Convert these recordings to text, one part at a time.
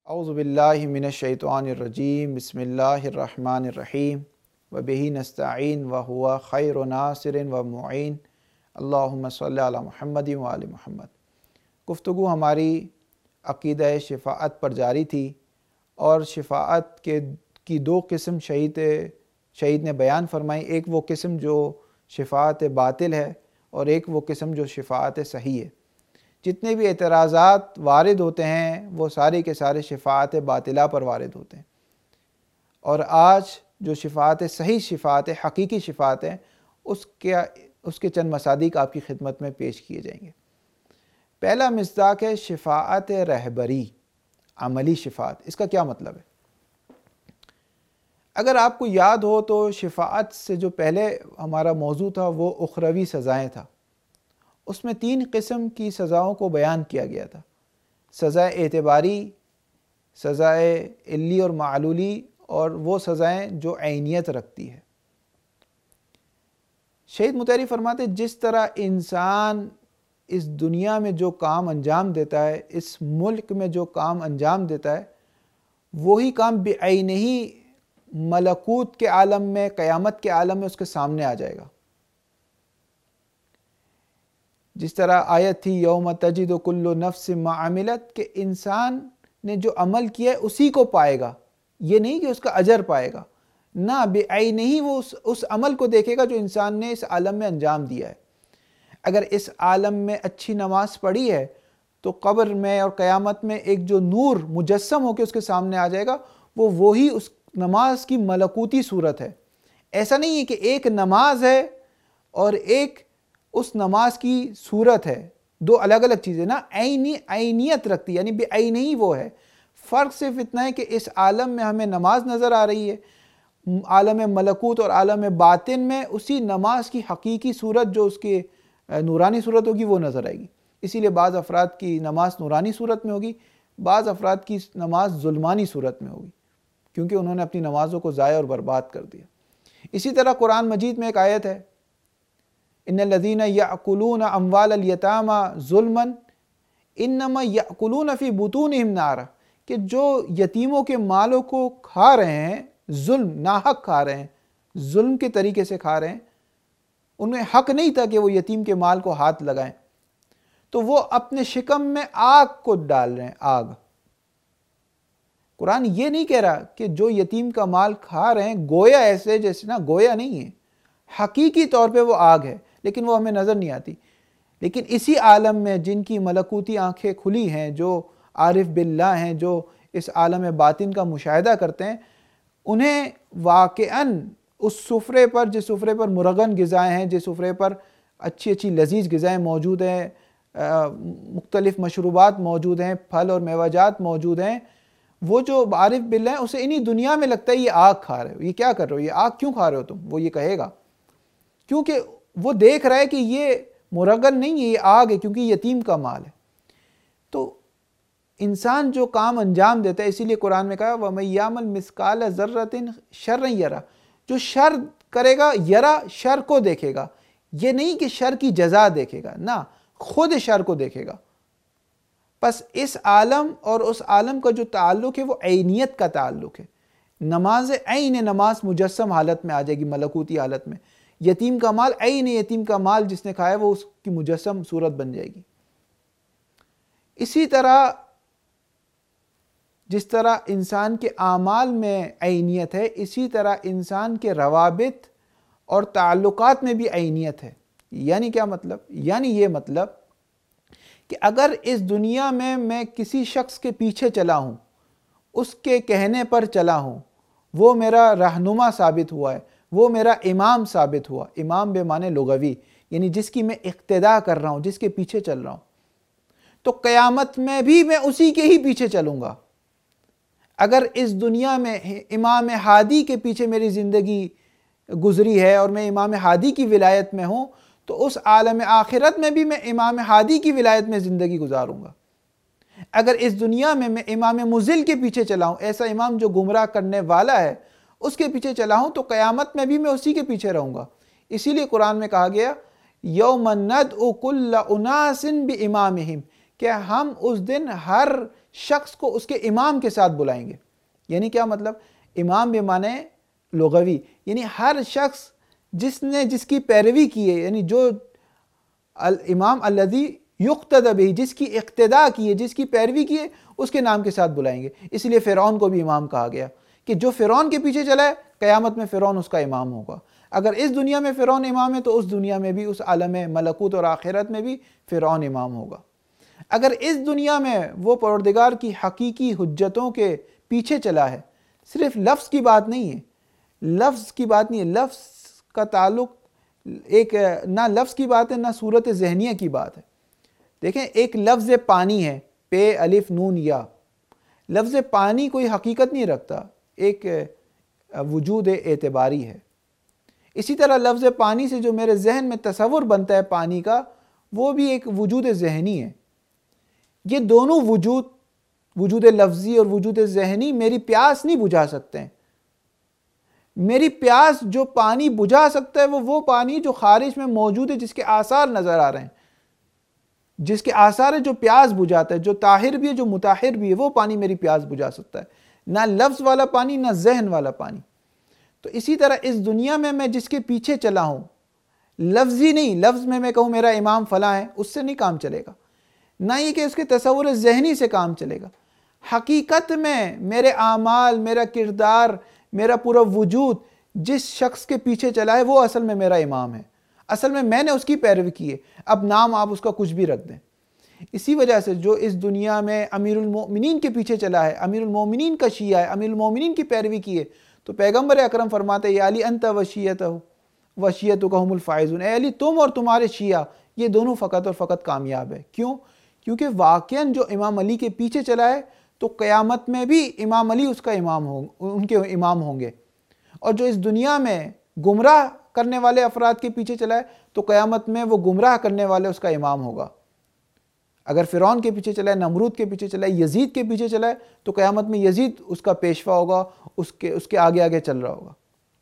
اعوذ باللہ من الشیطان الرجیم بسم اللہ الرحمن الرحیم وبہ نستعین وہو خیر ناصر و معین اللہم صلی علی محمد وآل محمد۔ گفتگو ہماری عقیدہ شفاعت پر جاری تھی اور شفاعت کی دو قسم شہید نے بیان فرمائی، ایک وہ قسم جو شفاعت باطل ہے اور ایک وہ قسم جو شفاعت صحیح ہے۔ جتنے بھی اعتراضات وارد ہوتے ہیں وہ سارے کے سارے شفاعت باطلہ پر وارد ہوتے ہیں، اور آج جو شفاعت صحیح، شفاعت حقیقی شفاعت ہے، اس کے چند مصادیق آپ کی خدمت میں پیش کیے جائیں گے۔ پہلا مصداق ہے شفاعت رہبری، عملی شفاعت۔ اس کا کیا مطلب ہے؟ اگر آپ کو یاد ہو تو شفاعت سے جو پہلے ہمارا موضوع تھا وہ اخروی سزائیں تھا۔ اس میں 3 قسم کی سزاؤں کو بیان کیا گیا تھا: سزائے اعتباری، سزائے علی اور معلولی، اور وہ سزائیں جو عینیت رکھتی ہے۔ شہید مطہری فرماتے جس طرح انسان اس دنیا میں جو کام انجام دیتا ہے، اس ملک میں جو کام انجام دیتا ہے، وہی کام بعینہ ہی ملکوت کے عالم میں، قیامت کے عالم میں اس کے سامنے آ جائے گا۔ جس طرح آیت تھی یوم تجد کل نفس ما عملت، کہ انسان نے جو عمل کیا ہے اسی کو پائے گا، یہ نہیں کہ اس کا اجر پائے گا، نہ بعینہ ہی وہ اس عمل کو دیکھے گا جو انسان نے اس عالم میں انجام دیا ہے۔ اگر اس عالم میں اچھی نماز پڑھی ہے تو قبر میں اور قیامت میں ایک جو نور مجسم ہو کے اس کے سامنے آ جائے گا، وہی اس نماز کی ملکوتی صورت ہے۔ ایسا نہیں ہے کہ ایک نماز ہے اور ایک اس نماز کی صورت ہے، دو الگ الگ چیزیں نا، عینیت رکھتی ہے، یعنی بعینہ ہی وہ ہے۔ فرق صرف اتنا ہے کہ اس عالم میں ہمیں نماز نظر آ رہی ہے، عالم ملکوت اور عالم باطن میں اسی نماز کی حقیقی صورت جو اس کی نورانی صورت ہوگی وہ نظر آئے گی۔ اسی لیے بعض افراد کی نماز نورانی صورت میں ہوگی، بعض افراد کی نماز ظلمانی صورت میں ہوگی، کیونکہ انہوں نے اپنی نمازوں کو ضائع اور برباد کر دیا۔ اسی طرح قرآن مجید میں ایک آیت ہے ان الذین یأکلون اموال الیتامی ظلما انما یأکلون فی بطونہم نارا، کہ جو یتیموں کے مالوں کو کھا رہے ہیں، ظلم، ناحق کھا رہے ہیں، ظلم کے طریقے سے کھا رہے ہیں، انہیں حق نہیں تھا کہ وہ یتیم کے مال کو ہاتھ لگائیں، تو وہ اپنے شکم میں آگ کو ڈال رہے ہیں، آگ۔ قرآن یہ نہیں کہہ رہا کہ جو یتیم کا مال کھا رہے ہیں گویا ایسے جیسے، نا، گویا نہیں ہے، حقیقی طور پہ وہ آگ ہے، لیکن وہ ہمیں نظر نہیں آتی۔ لیکن اسی عالم میں جن کی ملکوتی آنکھیں کھلی ہیں، جو عارف باللہ ہیں، جو اس عالم باطن کا مشاہدہ کرتے ہیں، انہیں واقعاً اس سفرے پر، جس سفرے پر مرغن غذائیں ہیں، جس سفرے پر اچھی اچھی لذیذ غذائیں موجود ہیں، مختلف مشروبات موجود ہیں، پھل اور میوہ موجود ہیں، وہ جو عارف باللہ ہیں اسے انہی دنیا میں لگتا ہے یہ آگ کھا رہے ہو، یہ کیا کر رہے ہو، یہ آگ کیوں کھا رہے ہو تم، وہ یہ کہے گا، کیونکہ وہ دیکھ رہا ہے کہ یہ مرغن نہیں ہے، یہ آگ ہے، کیونکہ یتیم کا مال ہے۔ تو انسان جو کام انجام دیتا ہے، اسی لیے قرآن میں کہا وَمَن يَعْمَلْ مِثْقَالَ ذَرَّةٍ شَرًّا يَرَهُ، جو شر کرے گا یرا، شر کو دیکھے گا، یہ نہیں کہ شر کی جزا دیکھے گا، نہ، خود شر کو دیکھے گا۔ پس اس عالم اور اس عالم کا جو تعلق ہے وہ عینیت کا تعلق ہے۔ نماز عین نماز مجسم حالت میں آ جائے گی، ملکوتی حالت میں۔ یتیم کا مال عین یتیم کا مال جس نے کھایا وہ اس کی مجسم صورت بن جائے گی۔ اسی طرح جس طرح انسان کے اعمال میں عینیت ہے، اسی طرح انسان کے روابط اور تعلقات میں بھی عینیت ہے۔ یعنی کیا مطلب؟ یعنی یہ مطلب کہ اگر اس دنیا میں کسی شخص کے پیچھے چلا ہوں، اس کے کہنے پر چلا ہوں، وہ میرا رہنما ثابت ہوا ہے، وہ میرا امام ثابت ہوا، امام بے معنی لغوی، یعنی جس کی میں اقتداء کر رہا ہوں، جس کے پیچھے چل رہا ہوں، تو قیامت میں بھی میں اسی کے ہی پیچھے چلوں گا۔ اگر اس دنیا میں امام ہادی کے پیچھے میری زندگی گزری ہے اور میں امام ہادی کی ولایت میں ہوں، تو اس عالم آخرت میں بھی میں امام ہادی کی ولایت میں زندگی گزاروں گا۔ اگر اس دنیا میں امام مضل کے پیچھے چلا ہوں، ایسا امام جو گمراہ کرنے والا ہے، اس کے پیچھے چلا ہوں، تو قیامت میں بھی میں اسی کے پیچھے رہوں گا۔ اسی لیے قرآن میں کہا گیا یوم ندعو کل اناس بامامہم، کہ ہم اس دن ہر شخص کو اس کے امام کے ساتھ بلائیں گے. یعنی کیا مطلب؟ امام بے معنی لغوی، یعنی ہر شخص جس کی پیروی کی ہے، یعنی جو الامام الذی یقتدی بہ، جس کی اقتداء کی ہے، جس کی پیروی کی ہے، اس کے نام کے ساتھ بلائیں گے. اس لیے فرعون کو بھی امام کہا گیا کہ جو فرعون کے پیچھے چلا ہے، قیامت میں فرعون اس کا امام ہوگا. اگر اس دنیا میں فرعون امام ہے تو اس دنیا میں بھی، اس عالم ملکوت اور آخرت میں بھی فرعون امام ہوگا. اگر اس دنیا میں وہ پروردگار کی حقیقی حجتوں کے پیچھے چلا ہے، صرف لفظ کی بات نہیں ہے، لفظ کی بات نہیں ہے، لفظ کا تعلق ایک نہ لفظ کی بات ہے نہ صورت ذہنیہ کی بات ہے. دیکھیں، ایک لفظ پانی ہے، پے الف نون یا. لفظ پانی کوئی حقیقت نہیں رکھتا، ایک وجود اعتباری ہے. اسی طرح لفظ پانی سے جو میرے ذہن میں تصور بنتا ہے پانی کا، وہ بھی ایک وجود ذہنی ہے. یہ دونوں وجود لفظی اور وجود ذہنی میری پیاس نہیں بجھا سکتے ہیں. میری پیاس جو پانی بجھا سکتا ہے وہ پانی جو خارج میں موجود ہے، جس کے آثار نظر آ رہے ہیں، جس کے آثار ہے جو پیاس بجھاتا ہے، جو طاہر بھی ہے جو مطہر بھی ہے، وہ پانی میری پیاس بجھا سکتا ہے. نہ لفظ والا پانی، نہ ذہن والا پانی. تو اسی طرح اس دنیا میں جس کے پیچھے چلا ہوں، لفظی نہیں، لفظ میں کہوں میرا امام فلاں ہے، اس سے نہیں کام چلے گا. نہ یہ کہ اس کے تصور ذہنی سے کام چلے گا. حقیقت میں میرے اعمال، میرا کردار، میرا پورا وجود جس شخص کے پیچھے چلا ہے، وہ اصل میں میرا امام ہے. اصل میں نے اس کی پیروی کی ہے. اب نام آپ اس کا کچھ بھی رکھ دیں. اسی وجہ سے جو اس دنیا میں امیر المؤمنین کے پیچھے چلا ہے، امیر المؤمنین کا شیعہ ہے، امیر المؤمنین کی پیروی کی ہے، تو پیغمبر اکرم فرماتے ہیں یا علی انت وشیعتک هم الفائزون، اے علی تم اور تمہارے شیعہ یہ دونوں فقط اور فقط کامیاب ہے. کیوں؟ کیونکہ واقعاً جو امام علی کے پیچھے چلا ہے تو قیامت میں بھی امام علی اس کا امام ان کے امام ہوں گے. اور جو اس دنیا میں گمراہ کرنے والے افراد کے پیچھے چلا ہے تو قیامت میں وہ گمراہ کرنے والے اس کا امام ہوگا. اگر فرعون کے پیچھے چلا ہے، نمرود کے پیچھے چلا ہے، یزید کے پیچھے چلا ہے، تو قیامت میں یزید اس کا پیشوا ہوگا، اس کے آگے آگے چل رہا ہوگا.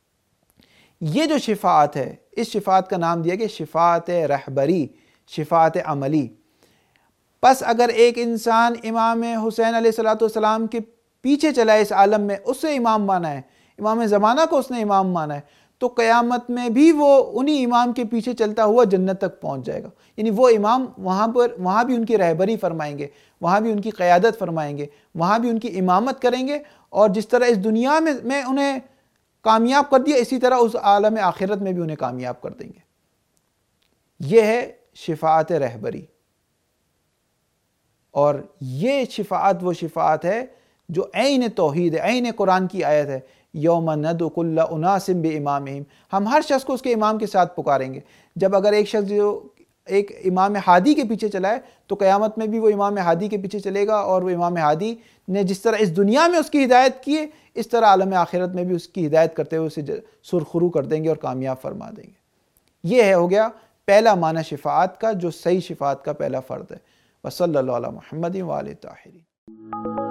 یہ جو شفاعت ہے، اس شفاعت کا نام دیا کہ شفاعت رہبری، شفاعت عملی. پس اگر ایک انسان امام حسین علیہ السلام کے پیچھے چلا ہے اس عالم میں، اس سے امام مانا ہے، امام زمانہ کو اس نے امام مانا ہے، تو قیامت میں بھی وہ انہی امام کے پیچھے چلتا ہوا جنت تک پہنچ جائے گا. یعنی وہ امام وہاں بھی ان کی رہبری فرمائیں گے، وہاں بھی ان کی قیادت فرمائیں گے، وہاں بھی ان کی امامت کریں گے. اور جس طرح اس دنیا میں انہیں کامیاب کر دیا، اسی طرح اس عالم آخرت میں بھی انہیں کامیاب کر دیں گے. یہ ہے شفاعت رہبری. اور یہ شفاعت وہ شفاعت ہے جو عین توحید ہے، عین قرآن کی آیت ہے، یوم ندعو کل اناس بامامہم. ہم ہر شخص کو اس کے امام کے ساتھ پکاریں گے. جب اگر ایک شخص جو ایک امام ہادی کے پیچھے چلا ہے تو قیامت میں بھی وہ امام ہادی کے پیچھے چلے گا، اور وہ امام ہادی نے جس طرح اس دنیا میں اس کی ہدایت کی ہے، اس طرح عالم آخرت میں بھی اس کی ہدایت کرتے ہوئے اسے سرخرو کر دیں گے اور کامیاب فرما دیں گے. یہ ہو گیا پہلا معنی شفاعت کا، جو صحیح شفاعت کا پہلا فرد ہے. وصلی اللہ علی محمد وآلہ طاہرین.